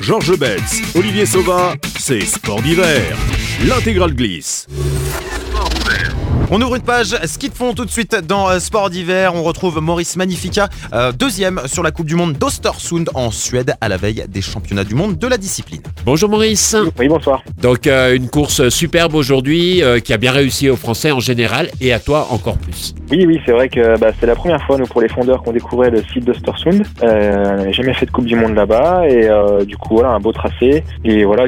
Georges Betz, Olivier Sauvin, c'est Sport d'hiver. L'intégrale glisse. On ouvre une page ski de fond tout de suite dans Sport d'hiver. On retrouve Maurice Magnifica, deuxième sur la Coupe du Monde d'Östersund en Suède à la veille des championnats du monde de la discipline. Bonjour Maurice. Oui, bonsoir. Donc une course superbe aujourd'hui qui a bien réussi aux Français en général et à toi encore plus. Oui, c'est vrai que c'est la première fois nous pour les fondeurs qu'on découvrait le site d'Östersund. On n'avait jamais fait de Coupe du Monde là-bas et du coup voilà un beau tracé et voilà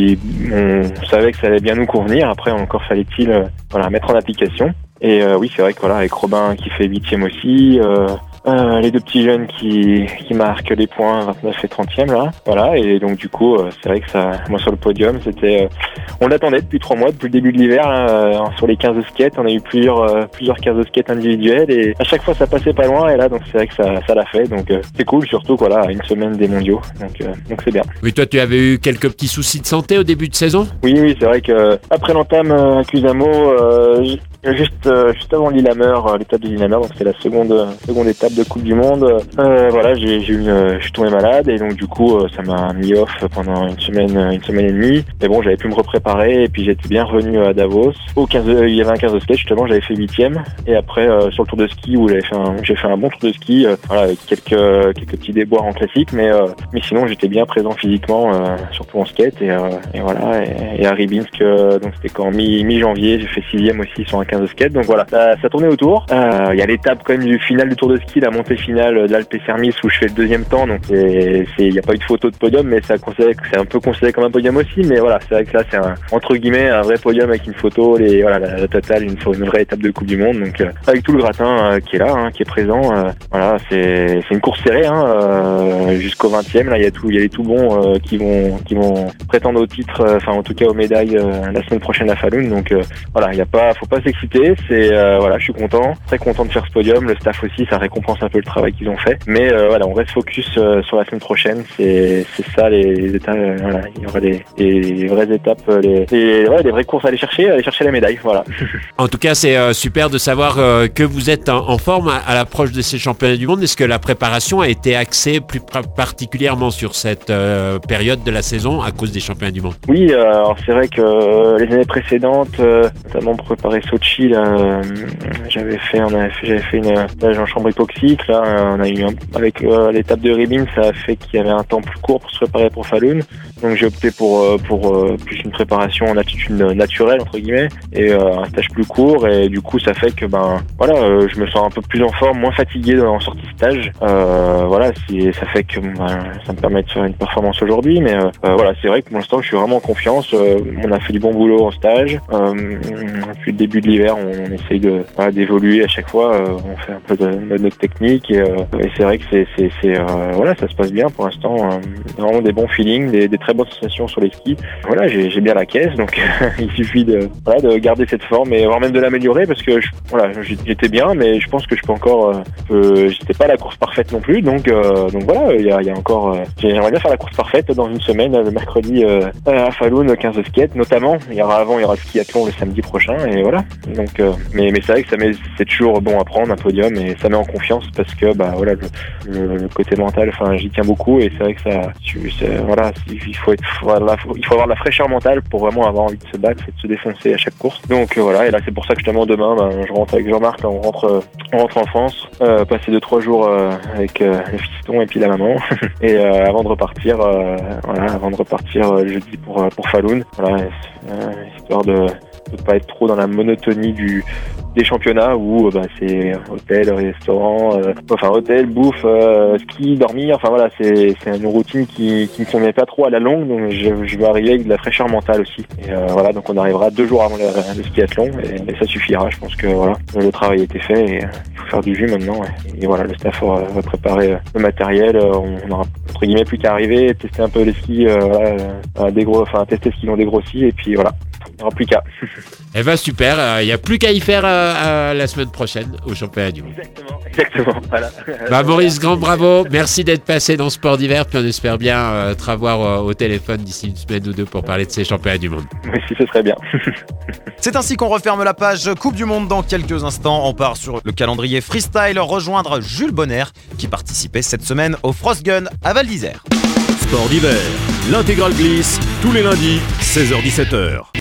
on savait que ça allait bien nous convenir. Après encore fallait-il mettre en application. Et oui, c'est vrai que voilà, avec Robin qui fait 8e aussi, les deux petits jeunes qui marquent les points 29 et 30e là, voilà. Et donc du coup, c'est vrai que ça, moi sur le podium, c'était, on l'attendait depuis 3 mois, depuis le début de l'hiver. Là, sur les 15 skates, on a eu plusieurs 15 skates individuels et à chaque fois ça passait pas loin. Et là, donc c'est vrai que ça l'a fait. Donc c'est cool, surtout voilà, à une semaine des mondiaux. Donc c'est bien. Oui, toi tu avais eu quelques petits soucis de santé au début de saison. Oui, c'est vrai que après l'entame à Cusamo, juste avant Lillehammer, l'étape de Lillehammer, donc c'est la seconde étape de Coupe du Monde. Voilà, je suis tombé malade et donc du coup ça m'a mis off pendant une semaine et demie. Mais bon, j'avais pu me repréparer et puis j'étais bien revenu à Davos. Il y avait un 15 de skate justement, j'avais fait 8e et après sur le tour de ski où j'ai fait un bon tour de ski, voilà, avec quelques petits déboires en classique, mais sinon j'étais bien présent physiquement, surtout en skate et voilà. Et à Rybinsk, donc c'était quand mi-janvier, j'ai fait 6e aussi sur un 15 de skate. Donc voilà, ça tournait autour. Il y a l'étape quand même du final du Tour de ski, la montée finale de l'Alpe Sermis où je fais le deuxième temps. Donc il n'y a pas eu de photo de podium, mais c'est un peu considéré comme un podium aussi. Mais voilà, c'est vrai que là c'est entre guillemets un vrai podium avec une photo, la totale, une vraie étape de Coupe du Monde. Donc avec tout le gratin qui est là, qui est présent. Voilà, c'est une course serrée jusqu'au 20e. Là il y a les tout bons qui vont prétendre au titre, enfin en tout cas aux médailles la semaine prochaine à Falun. Donc voilà, faut pas s'exciter. Je suis content, très content de faire ce podium. Le staff aussi, ça récompense un peu le travail qu'ils ont fait. Mais voilà, on reste focus sur la semaine prochaine. C'est ça les étapes. Il y aura des vraies étapes, des vraies courses à aller chercher la médaille. Voilà. En tout cas, c'est super de savoir que vous êtes en forme à l'approche de ces championnats du monde. Est-ce que la préparation a été axée plus particulièrement sur cette période de la saison à cause des championnats du monde? Oui, alors c'est vrai que les années précédentes, notamment pour préparer Sochi, là, j'avais fait une stage en chambre hypoxique. Là, on a eu avec l'étape de Rybinsk, ça a fait qu'il y avait un temps plus court pour se préparer pour Falun. Donc j'ai opté pour plus une préparation en attitude naturelle entre guillemets et un stage plus court. Et du coup, ça fait que je me sens un peu plus en forme, moins fatigué en sortie de stage. Ça fait que ça me permet de faire une performance aujourd'hui. Mais voilà, c'est vrai que pour l'instant, je suis vraiment en confiance. On a fait du bon boulot en stage. Depuis le début de l'hiver, on essaye d'évoluer à chaque fois. On fait un peu de notre technique et c'est vrai que ça se passe bien pour l'instant. Vraiment des bons feelings, des très bonnes sensations sur les skis. Voilà, j'ai bien la caisse, donc il suffit de garder cette forme et voire même de l'améliorer parce que j'étais bien, mais je pense que je peux encore. J'étais pas à la course parfaite non plus, donc voilà, il y a encore. J'aimerais bien faire la course parfaite dans une semaine, le mercredi à Falun, 15 de skate notamment. Il y aura le skiathlon le samedi prochain et voilà. Donc, mais c'est vrai que c'est toujours bon à prendre un podium et ça met en confiance parce que le côté mental, j'y tiens beaucoup et c'est vrai que il faut avoir de la fraîcheur mentale pour vraiment avoir envie de se battre et de se défoncer à chaque course. Donc voilà, et là c'est pour ça que justement demain, je rentre avec Jean-Marc, on rentre en France, passer 2-3 jours avec les fistons et puis la maman et avant de repartir jeudi pour Falun. Voilà, histoire de ne pas être trop dans la monotonie des championnats où c'est hôtel, restaurant, hôtel, bouffe, ski, dormir, c'est une routine qui me convient pas trop à la longue, donc je veux arriver avec de la fraîcheur mentale aussi. Et donc on arrivera 2 jours avant le skiathlon et ça suffira. Je pense que le travail a été fait et il faut faire du jus maintenant. Et voilà, le staff va préparer le matériel. On aura entre guillemets plus qu'à arriver, tester un peu les skis, tester ce qu'ils ont dégrossi et puis voilà. Il n'y aura plus qu'à. Eh ben super, il n'y a plus qu'à y faire la semaine prochaine au championnat du monde. Exactement, voilà. Maurice, grand bravo, merci d'être passé dans Sport d'hiver, puis on espère bien te revoir au téléphone d'ici une semaine ou deux pour parler de ces championnats du monde. Oui, si, ce serait bien. C'est ainsi qu'on referme la page Coupe du Monde dans quelques instants. On part sur le calendrier freestyle, rejoindre Jules Bonner qui participait cette semaine au Frost Gun à Val d'Isère. Sport d'hiver. L'intégrale glisse tous les lundis, 16h-17h.